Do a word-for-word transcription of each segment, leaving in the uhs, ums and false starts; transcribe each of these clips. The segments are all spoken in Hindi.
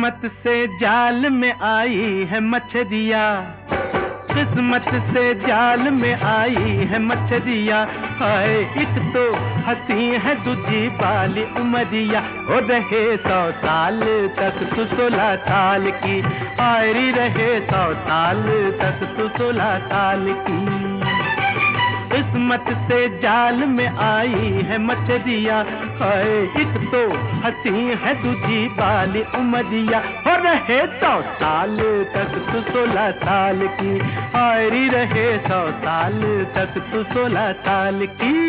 किस्मत से जाल में आई है मछलिया, किस्मत से जाल में आई है मछलिया। हाय एक तो हंसी है दूजी बाली उमरिया, हो रहे सौ साल तक तू सोलह साल की, आयरी रहे सौ साल तक तू सोलह साल की। किस्मत से जाल में आई है मछलिया, हाय एक तो हंसी है दूजी बाली उमरिया, हो रहे सौ साल तक तू सोलह साल की, आयरी रहे सौ साल तक तू सोलह साल की।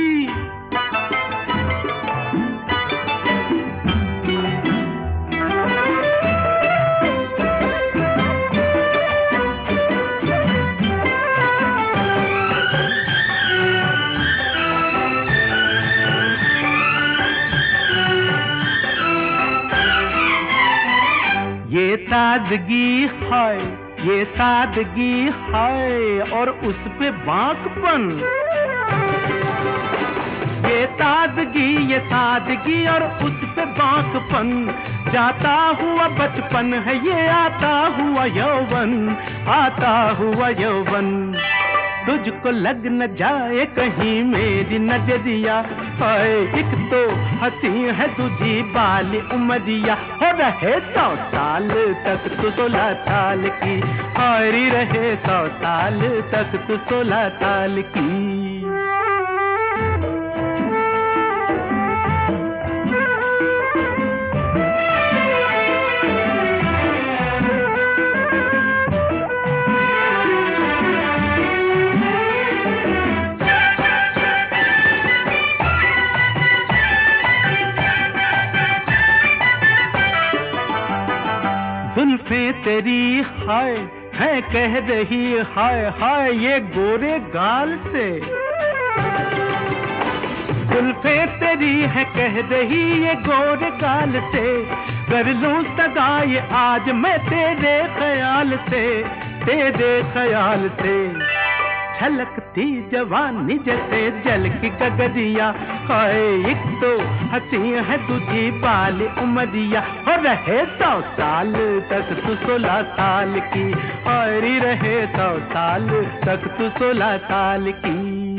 ये सादगी है, ये सादगी है और उस पे बांकपन, ये सादगी ये सादगी और उस पे बांकपन, जाता हुआ बचपन है ये आता हुआ यौवन, आता हुआ यौवन। तुझको लग न जाए कहीं मेरी नजरिया, हाय एक तो हंसी है तुझी बाली उमरिया, हो रहे सौ साल तक तू सोलह साल की, हायरी रहे सौ साल तक तू सोलह साल की। जुल्फें तेरी हाय है कह रही हाय हाय ये गोरे गाल से, जुल्फें तेरी है कह रही ये गोरे गाल से, कर लूं सगाई आज मैं तेरे ख्याल से, तेरे ख्याल से। छलकती जवानी जैसे जल की गगरिया, हाय एक तो हंसी है तुझी बाली उमरिया, हो रहे सौ साल तक तू सोलह साल की, और रहे सौ साल तक तू सोलह साल की।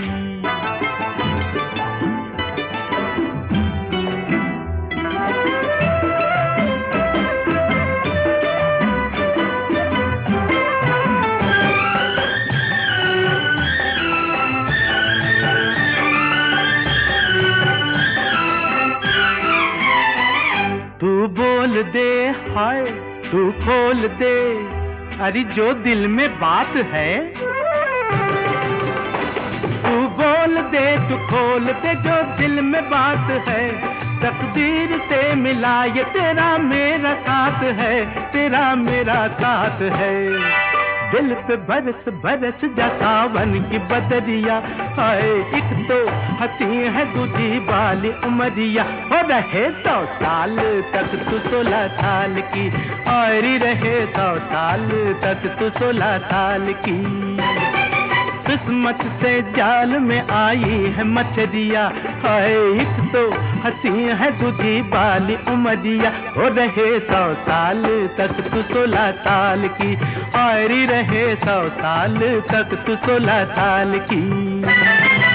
तू बोल दे हाय तू खोल दे, अरे जो दिल में बात है, तू बोल दे तू खोल दे जो दिल में बात है, तकदीर से मिला ये तेरा मेरा साथ है, तेरा मेरा साथ है। दिल पे बरस बरस जा सावन की बदरिया, हाय एक तो हंसी है दूजी बाली उमरिया, हो रहे सौ साल तक तू सोलह साल की, और रहे सौ साल तक तू सोलह साल की। किस्मत से जाल में आई है मछलिया, हाय एक तो हंसी है दूजी बाली उमरिया, हो रहे सौ साल तक तू सोलह साल की, और रहे सौ साल तक तू सोलह साल की।